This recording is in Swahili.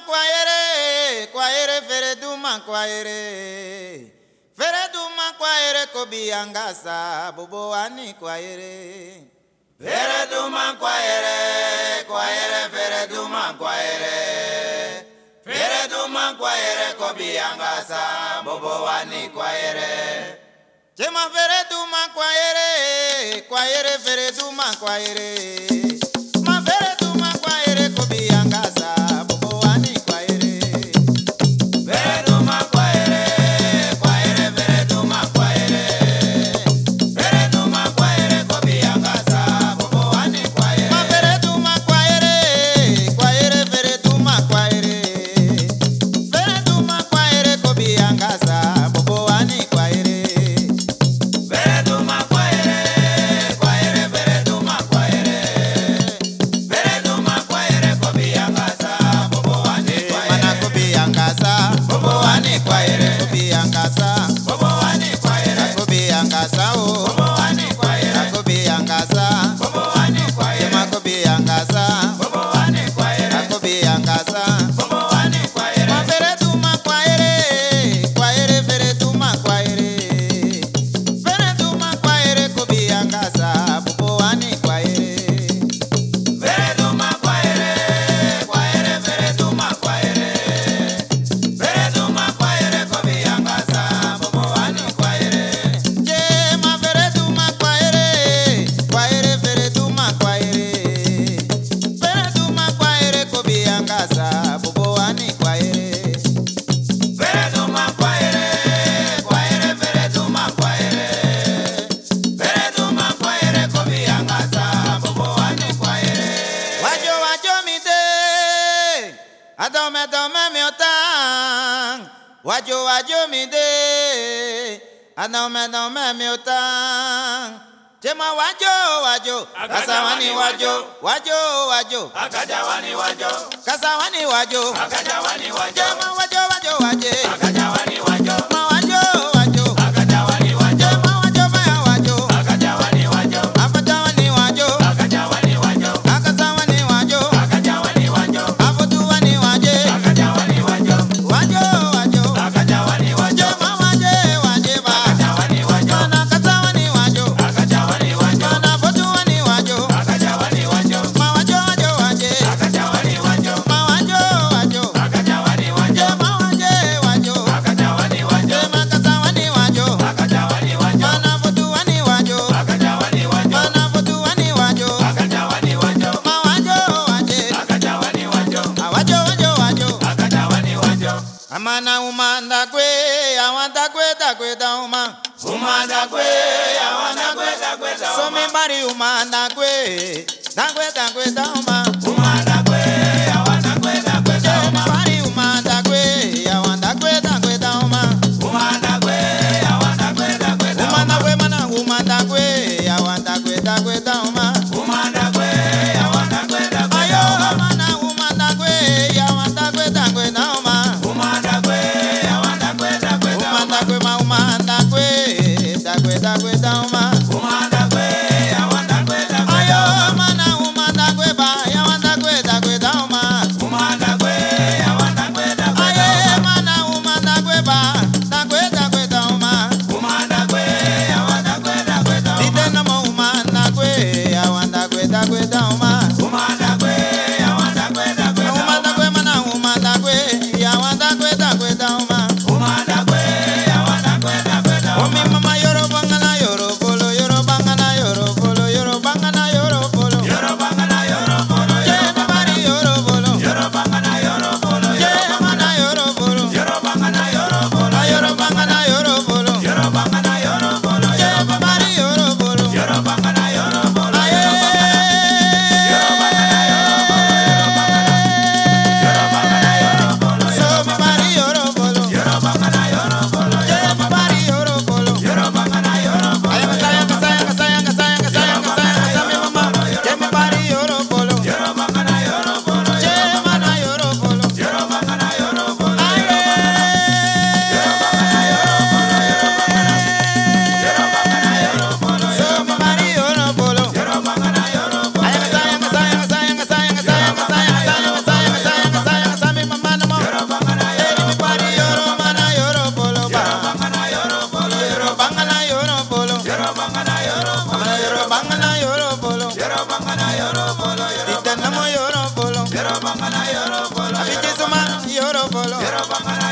Fereduma kwaere kobiangasa boboani kwaere. Fereduma kwaere, fereduma kwaere. Fereduma kwaere kobiangasa boboani kwaere. Chema fereduma kwaere, fereduma kwaere. Ma fereduma kwaere kobiangasa boboani kwaere. Fereduma kwaere, fereduma kwaere. Fereduma kwaere kobiangasa boboani kwaere. Ma fereduma kwaere, fereduma kwaere. Fereduma kwaere kobiangasa boboani kwaere. Fereduma kwaere, fereduma kwaere. Fereduma kwaere kobiangasa boboani kwaere. Mana kobiangasa Boboani kwaere, kobiangasa boboani kwaere. kobiangasa o Boboani kwaere, kobiangasa boboani kwaere. Chema kobiangasa Boboani kwaere, kobiangasa boboani kwaere. Ma fereduma kwaere, fereduma kwaere. Fereduma kwaere kobiangasa boboani kwaere. Fereduma kwaere, fereduma kwaere. Fereduma kwaere kobiangasa boboani kwaere. Chema fereduma kwaere, fereduma kwaere. Fereduma kwaere kobiangasa boboani kwaere. Fereduma kwaere, fereduma kwaere. Fereduma kwaere kobiangasa boboani kwaere. Wajo mi de, adome mi otang. Wajo mi de, adome mi otang. Chema wajo, kasawani wajo, Akajawani wajo, kasawani wajo. akajawani wajo. Chema waje, Akajawani wajo, ma wajo, akajawani wajo. chema wajo, Akajawani wajo, afatawani wajo, akajawani wajo. akasawani wajo, Akajawani wajo, afotuwani waje, akajawani wajo. wajo, Akajawani wajo, chema waje ba. akajawani wajo. Mana kasawani wajo, Akajawani wajo, mana fotuwani wajo, akajawani wajo. ma waje, Akajawani wajo, ma wajo, akajawani wajo. chema waje, Akajawani wajo, chema kasawani wajo, akajawani wajo. mana fotuwani wajo, Akajawani wajo, mana fotuwani wajo, akajawani wajo. ma wajo, Akajawani wajo, awajo, akajawani wajo. amana umanda kwe, awanda kwe da uma. Umanda kwe, awana kwe da So uma. me bari umanda kwe, da uma. Umanda kwe, awana kwe da Me uma. bari umanda kwe, awanda kwe da uma. Umanda kwe, awana kwe da Umanda uma. kwe mana umanda kwe, awanda kwe da uma. Umanda kwe, awana kwe da Ayo uma. mana umanda kwe, awanda kwe da uma. Umanda kwe, awana kwe da Umanda uma. kwe ma umanda kwe, da uma. Umanda kwe, awana kwe da Ayo uma. mana umanda kwe ba, awanda kwe da bolo. Yoruba ngana